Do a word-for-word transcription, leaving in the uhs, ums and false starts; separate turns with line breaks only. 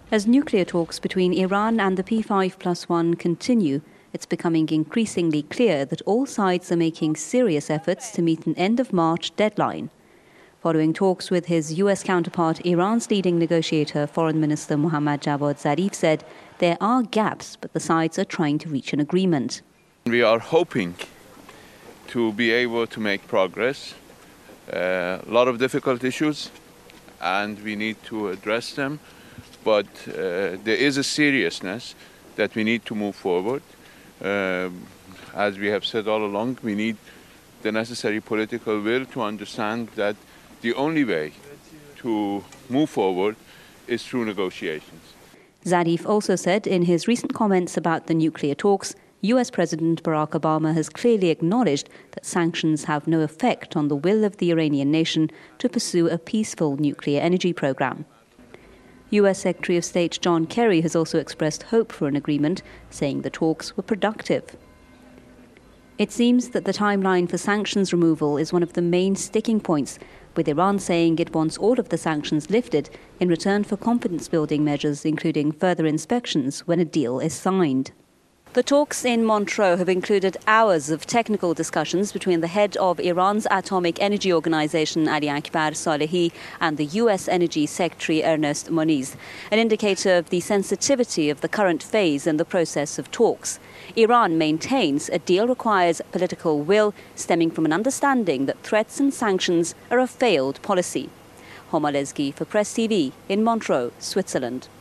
As nuclear talks between Iran and the P five plus one continue, it's becoming increasingly clear that all sides are making serious efforts to meet an end of March deadline. Following talks with his U S counterpart, Iran's leading negotiator, Foreign Minister Mohammad Javad Zarif, said there are gaps, but the sides are trying to reach an agreement.
We are hoping to be able to make progress. Uh, a lot of difficult issues, and we need to address them. But uh, there is a seriousness that we need to move forward. Uh, as we have said all along, we need the necessary political will to understand that the only way to move forward is through negotiations.
Zarif also said in his recent comments about the nuclear talks, U S President Barack Obama has clearly acknowledged that sanctions have no effect on the will of the Iranian nation to pursue a peaceful nuclear energy program. U S Secretary of State John Kerry has also expressed hope for an agreement, saying the talks were productive. It seems that the timeline for sanctions removal is one of the main sticking points, with Iran saying it wants all of the sanctions lifted in return for confidence-building measures, including further inspections when a deal is signed. The talks in Montreux have included hours of technical discussions between the head of Iran's Atomic Energy Organization, Ali Akbar Salehi, and the U S Energy Secretary, Ernest Moniz, an indicator of the sensitivity of the current phase in the process of talks. Iran maintains a deal requires political will stemming from an understanding that threats and sanctions are a failed policy. Homa Lezgi for Press T V in Montreux, Switzerland.